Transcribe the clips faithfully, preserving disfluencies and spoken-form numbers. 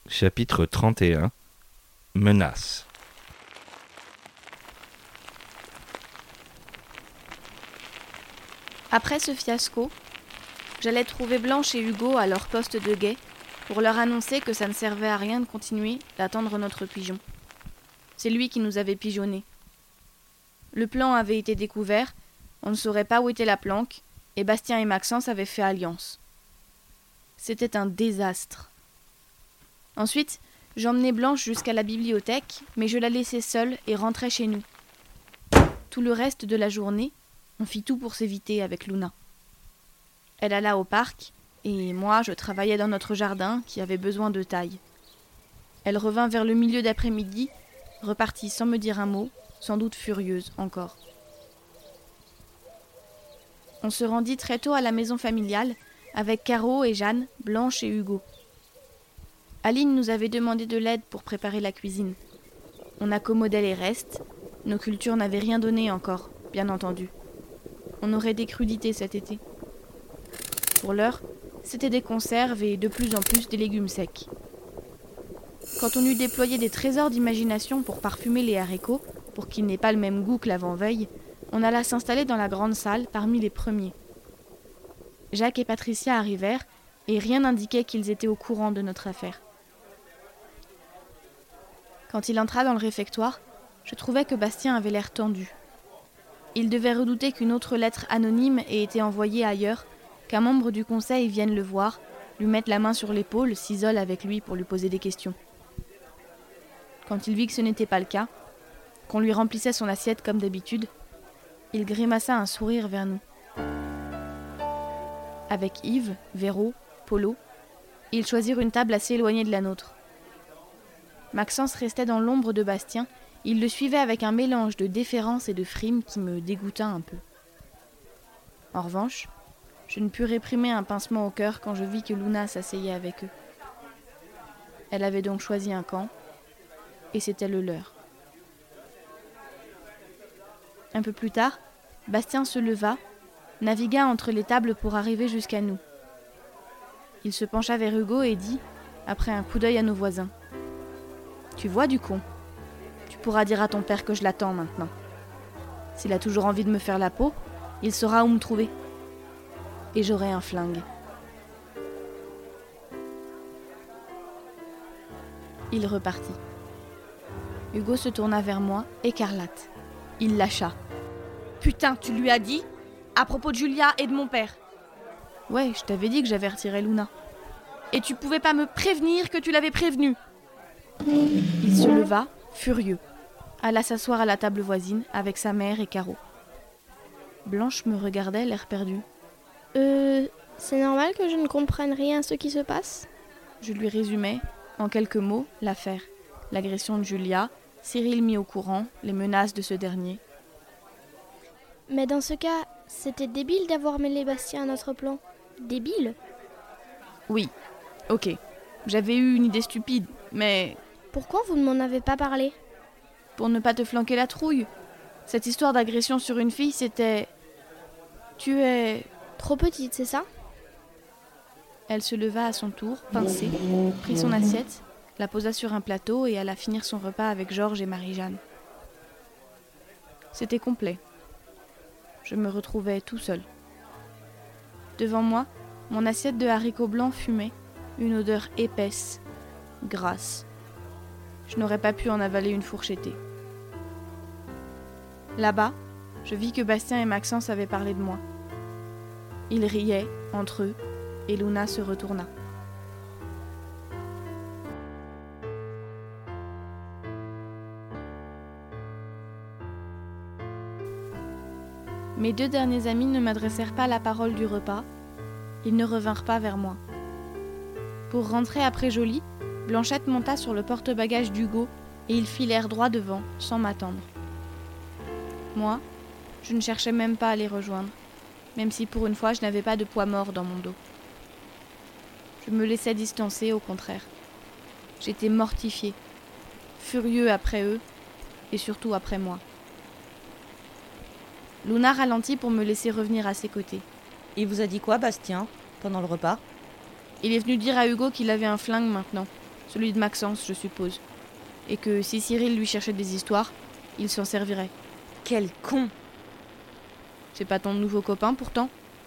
Chapitre trente et un. Menace. Après ce fiasco, j'allais trouver Blanche et Hugo à leur poste de guet pour leur annoncer que ça ne servait à rien de continuer d'attendre notre pigeon. C'est lui qui nous avait pigeonnés. Le plan avait été découvert, on ne saurait pas où était la planque, et Bastien et Maxence avaient fait alliance. C'était un désastre. Ensuite, j'emmenai Blanche jusqu'à la bibliothèque, mais je la laissai seule et rentrai chez nous. Tout le reste de la journée, on fit tout pour s'éviter avec Luna. Elle alla au parc, et moi, je travaillais dans notre jardin qui avait besoin de taille. Elle revint vers le milieu d'après-midi, repartit sans me dire un mot, sans doute furieuse encore. On se rendit très tôt à la maison familiale, avec Caro et Jeanne, Blanche et Hugo. Aline nous avait demandé de l'aide pour préparer la cuisine. On accommodait les restes, nos cultures n'avaient rien donné encore, bien entendu. On aurait des crudités cet été. Pour l'heure, c'était des conserves et de plus en plus des légumes secs. Quand on eut déployé des trésors d'imagination pour parfumer les haricots, pour qu'ils n'aient pas le même goût que l'avant-veille, on alla s'installer dans la grande salle parmi les premiers. Jacques et Patricia arrivèrent et rien n'indiquait qu'ils étaient au courant de notre affaire. Quand il entra dans le réfectoire, je trouvais que Bastien avait l'air tendu. Il devait redouter qu'une autre lettre anonyme ait été envoyée ailleurs, qu'un membre du conseil vienne le voir, lui mette la main sur l'épaule, s'isole avec lui pour lui poser des questions. Quand il vit que ce n'était pas le cas, qu'on lui remplissait son assiette comme d'habitude, il grimaça un sourire vers nous. Avec Yves, Véro, Polo, ils choisirent une table assez éloignée de la nôtre. Maxence restait dans l'ombre de Bastien, il le suivait avec un mélange de déférence et de frime qui me dégoûta un peu. En revanche, je ne pus réprimer un pincement au cœur quand je vis que Luna s'asseyait avec eux. Elle avait donc choisi un camp, et c'était le leur. Un peu plus tard, Bastien se leva, navigua entre les tables pour arriver jusqu'à nous. Il se pencha vers Hugo et dit, après un coup d'œil à nos voisins, « Tu vois du con, tu pourras dire à ton père que je l'attends maintenant. S'il a toujours envie de me faire la peau, il saura où me trouver. Et j'aurai un flingue. » Il repartit. Hugo se tourna vers moi, écarlate. Il lâcha. « Putain, tu lui as dit ? À propos de Julia et de mon père !»« Ouais, je t'avais dit que j'avertirais Luna. »« Et tu pouvais pas me prévenir que tu l'avais prévenue ?» Il se leva, furieux, alla s'asseoir à la table voisine avec sa mère et Caro. Blanche me regardait, l'air perdu. « Euh, c'est normal que je ne comprenne rien à ce qui se passe ?» Je lui résumais, en quelques mots, l'affaire. L'agression de Julia, Cyril mis au courant, les menaces de ce dernier. « Mais dans ce cas, c'était débile d'avoir mêlé Bastien à notre plan. Débile ?» Oui, ok. J'avais eu une idée stupide, mais... Pourquoi vous ne m'en avez pas parlé ? Pour ne pas te flanquer la trouille. Cette histoire d'agression sur une fille, c'était... Tu es... Trop petite, c'est ça ? Elle se leva à son tour, pincée, prit son assiette, la posa sur un plateau et alla finir son repas avec Georges et Marie-Jeanne. C'était complet. Je me retrouvais tout seul. Devant moi, mon assiette de haricots blancs fumait, une odeur épaisse, grasse. Je n'aurais pas pu en avaler une fourchettée. Là-bas, je vis que Bastien et Maxence avaient parlé de moi. Ils riaient entre eux, et Luna se retourna. Mes deux derniers amis ne m'adressèrent pas la parole du repas. Ils ne revinrent pas vers moi. Pour rentrer après Joly, Blanchette monta sur le porte-bagages d'Hugo et ils filèrent droit devant, sans m'attendre. Moi, je ne cherchais même pas à les rejoindre, même si pour une fois je n'avais pas de poids mort dans mon dos. Je me laissais distancer, au contraire. J'étais mortifiée, furieux après eux et surtout après moi. Luna ralentit pour me laisser revenir à ses côtés. « Il vous a dit quoi, Bastien, pendant le repas ?» Il est venu dire à Hugo qu'il avait un flingue maintenant. celui de Maxence, je suppose. Et que si Cyril lui cherchait des histoires, il s'en servirait. Quel con! C'est pas ton nouveau copain, pourtant?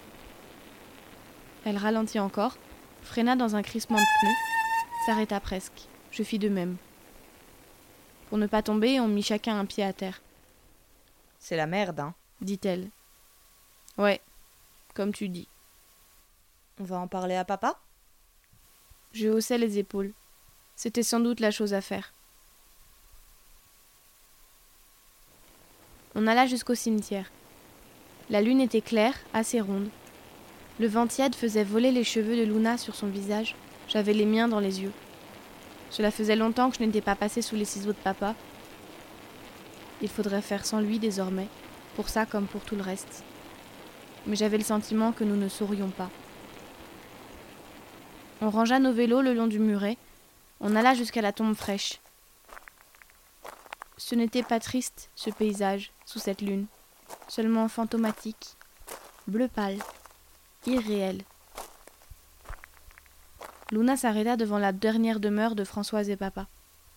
Elle ralentit encore, freina dans un crissement de pneus, s'arrêta presque. Je fis de même. Pour ne pas tomber, on mit chacun un pied à terre. C'est la merde, hein, dit-elle. Ouais, comme tu dis. On va en parler à papa? Je haussai les épaules. C'était sans doute la chose à faire. On alla jusqu'au cimetière. La lune était claire, assez ronde. Le vent tiède faisait voler les cheveux de Luna sur son visage. J'avais les miens dans les yeux. Cela faisait longtemps que je n'étais pas passée sous les ciseaux de papa. Il faudrait faire sans lui désormais, pour ça comme pour tout le reste. Mais j'avais le sentiment que nous ne saurions pas. On rangea nos vélos le long du muret. On alla jusqu'à la tombe fraîche. Ce n'était pas triste, ce paysage, sous cette lune, seulement fantomatique, bleu pâle, irréel. Luna s'arrêta devant la dernière demeure de Françoise et papa.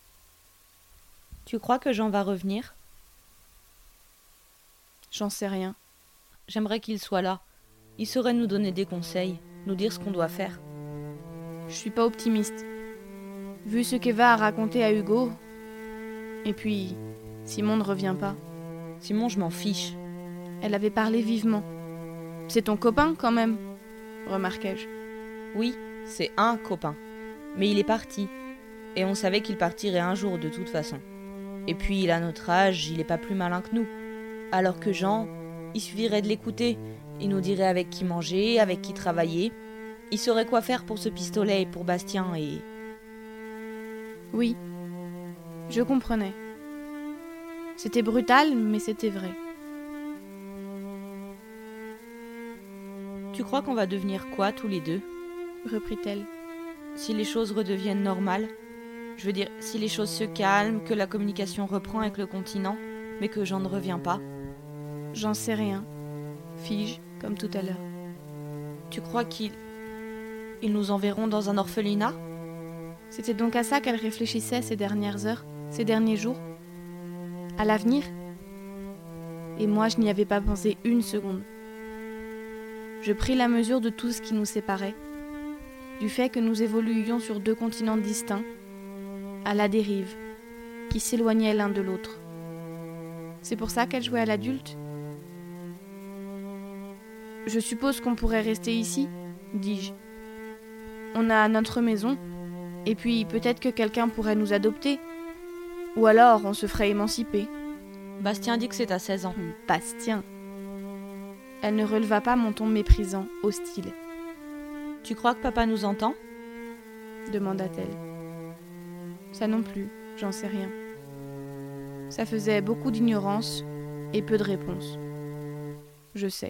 Tu crois que Jean va revenir? J'en sais rien. J'aimerais qu'il soit là. Il saurait nous donner des conseils, nous dire ce qu'on doit faire. Je suis pas optimiste. Vu ce qu'Eva a raconté à Hugo... Et puis, Simon ne revient pas. Simon, je m'en fiche. Elle avait parlé vivement. C'est ton copain, quand même, remarquai-je. Oui, c'est un copain. Mais il est parti. Et on savait qu'il partirait un jour de toute façon. Et puis, il a notre âge, il est pas plus malin que nous. Alors que Jean, il suffirait de l'écouter. Il nous dirait avec qui manger, avec qui travailler. Il saurait quoi faire pour ce pistolet et pour Bastien et... Oui, je comprenais. C'était brutal, mais c'était vrai. Tu crois qu'on va devenir quoi, tous les deux? Reprit-elle. Si les choses redeviennent normales, je veux dire, si les choses se calment, que la communication reprend avec le continent, mais que Jean ne revient pas. J'en sais rien. Fige, comme tout à l'heure. Tu crois qu'ils... Ils nous enverront dans un orphelinat? C'était donc à ça qu'elle réfléchissait ces dernières heures, ces derniers jours? À l'avenir? Et moi, je n'y avais pas pensé une seconde. Je pris la mesure de tout ce qui nous séparait, du fait que nous évoluions sur deux continents distincts, à la dérive, qui s'éloignaient l'un de l'autre. C'est pour ça qu'elle jouait à l'adulte? Je suppose qu'on pourrait rester ici, dis-je. On a notre maison, et puis peut-être que quelqu'un pourrait nous adopter. Ou alors on se ferait émanciper. Bastien dit que c'est à seize ans. Bastien. Elle ne releva pas mon ton méprisant, hostile. Tu crois que papa nous entend? Demanda-t-elle. Ça non plus, j'en sais rien. Ça faisait beaucoup d'ignorance et peu de réponses. Je sais.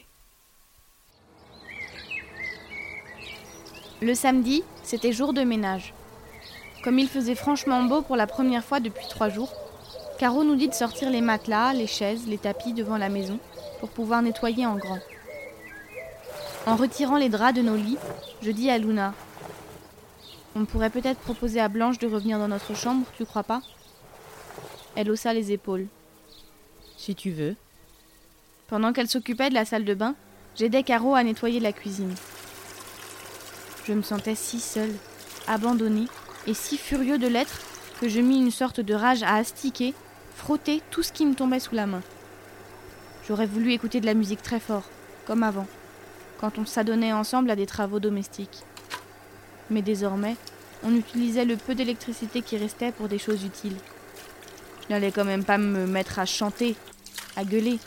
Le samedi, c'était jour de ménage. Comme il faisait franchement beau pour la première fois depuis trois jours, Caro nous dit de sortir les matelas, les chaises, les tapis devant la maison pour pouvoir nettoyer en grand. En retirant les draps de nos lits, je dis à Luna: on pourrait peut-être proposer à Blanche de revenir dans notre chambre, tu crois pas? Elle haussa les épaules. Si tu veux. Pendant qu'elle s'occupait de la salle de bain, j'aidais Caro à nettoyer la cuisine. Je me sentais si seule, abandonnée et si furieux de l'être que je mis une sorte de rage à astiquer, frotter tout ce qui me tombait sous la main. J'aurais voulu écouter de la musique très fort, comme avant, quand on s'adonnait ensemble à des travaux domestiques. Mais désormais, on utilisait le peu d'électricité qui restait pour des choses utiles. Je n'allais quand même pas me mettre à chanter, à gueuler.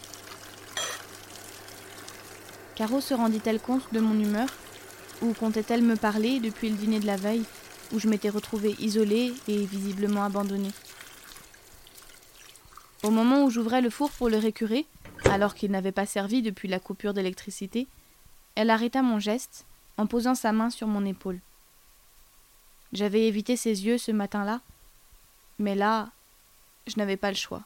Caro se rendit-elle compte de mon humeur? Ou comptait-elle me parler depuis le dîner de la veille, où je m'étais retrouvée isolée et visiblement abandonnée? Au moment où j'ouvrais le four pour le récurer, alors qu'il n'avait pas servi depuis la coupure d'électricité, elle arrêta mon geste en posant sa main sur mon épaule. J'avais évité ses yeux ce matin-là, mais là, je n'avais pas le choix.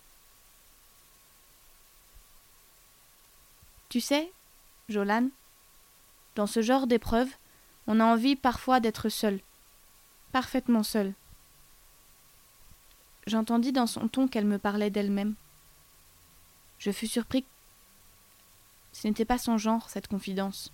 Tu sais, Jolane, dans ce genre d'épreuve, on a envie parfois d'être seul, parfaitement seul, J'entendis dans son ton qu'elle me parlait d'elle-même. Je fus surpris. Ce n'était pas son genre, cette confidence.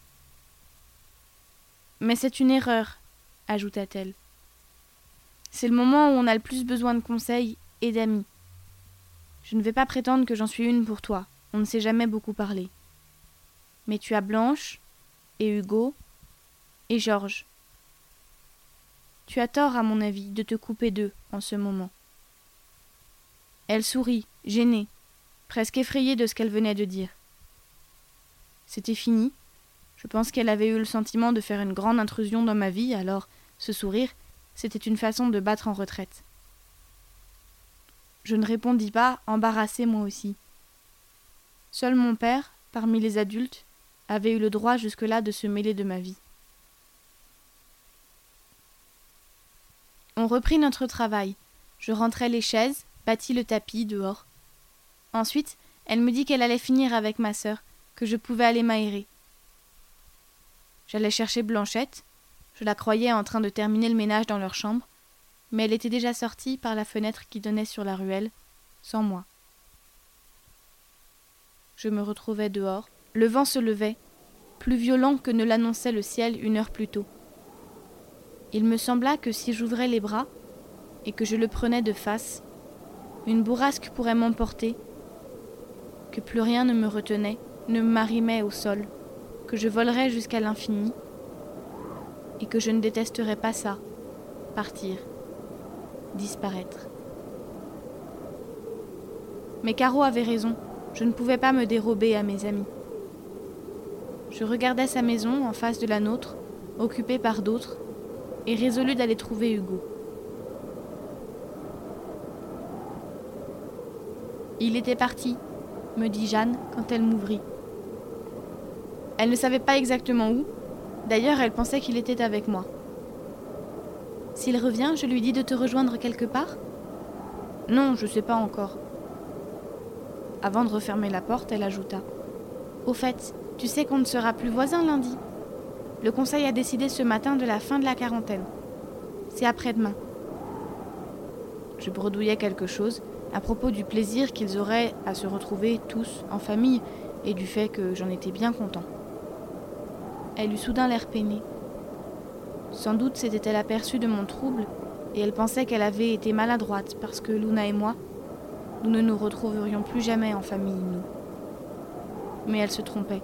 « Mais c'est une erreur, » ajouta-t-elle. « C'est le moment où on a le plus besoin de conseils et d'amis. Je ne vais pas prétendre que j'en suis une pour toi, on ne s'est jamais beaucoup parlé. Mais tu as Blanche, et Hugo, et Georges. Tu as tort, à mon avis, de te couper d'eux en ce moment. » Elle sourit, gênée, presque effrayée de ce qu'elle venait de dire. C'était fini. Je pense qu'elle avait eu le sentiment de faire une grande intrusion dans ma vie, alors ce sourire, c'était une façon de battre en retraite. Je ne répondis pas, embarrassée moi aussi. Seul mon père, parmi les adultes, avait eu le droit jusque-là de se mêler de ma vie. On reprit notre travail. Je rentrai les chaises, battis le tapis dehors. Ensuite, elle me dit qu'elle allait finir avec ma sœur, que je pouvais aller m'aérer. J'allais chercher Blanchette. Je la croyais en train de terminer le ménage dans leur chambre, mais elle était déjà sortie par la fenêtre qui donnait sur la ruelle, sans moi. Je me retrouvais dehors. Le vent se levait, plus violent que ne l'annonçait le ciel une heure plus tôt. Il me sembla que si j'ouvrais les bras et que je le prenais de face, une bourrasque pourrait m'emporter, que plus rien ne me retenait, ne m'arrimait au sol, que je volerais jusqu'à l'infini, et que je ne détesterais pas ça, partir, disparaître. Mais Caro avait raison, je ne pouvais pas me dérober à mes amis. Je regardais sa maison en face de la nôtre, occupée par d'autres, et résolue d'aller trouver Hugo. Il était parti, me dit Jeanne quand elle m'ouvrit. Elle ne savait pas exactement où, d'ailleurs elle pensait qu'il était avec moi. « S'il revient, je lui dis de te rejoindre quelque part ?»« Non, je sais pas encore. » Avant de refermer la porte, elle ajouta. « Au fait, tu sais qu'on ne sera plus voisins lundi. Le conseil a décidé ce matin de la fin de la quarantaine. C'est après-demain. » Je bredouillais quelque chose à propos du plaisir qu'ils auraient à se retrouver tous en famille et du fait que j'en étais bien content. Elle eut soudain l'air peinée. Sans doute s'était-elle aperçue de mon trouble et elle pensait qu'elle avait été maladroite parce que Luna et moi, nous ne nous retrouverions plus jamais en famille, nous. Mais elle se trompait.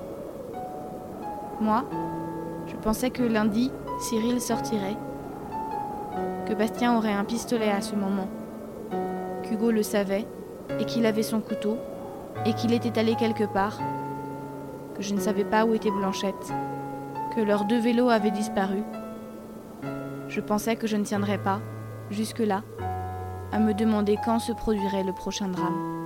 Moi, je pensais que lundi, Cyril sortirait, que Bastien aurait un pistolet à ce moment, qu'Hugo le savait et qu'il avait son couteau et qu'il était allé quelque part, que je ne savais pas où était Blanchette, que leurs deux vélos avaient disparu. Je pensais que je ne tiendrais pas, jusque-là, à me demander quand se produirait le prochain drame.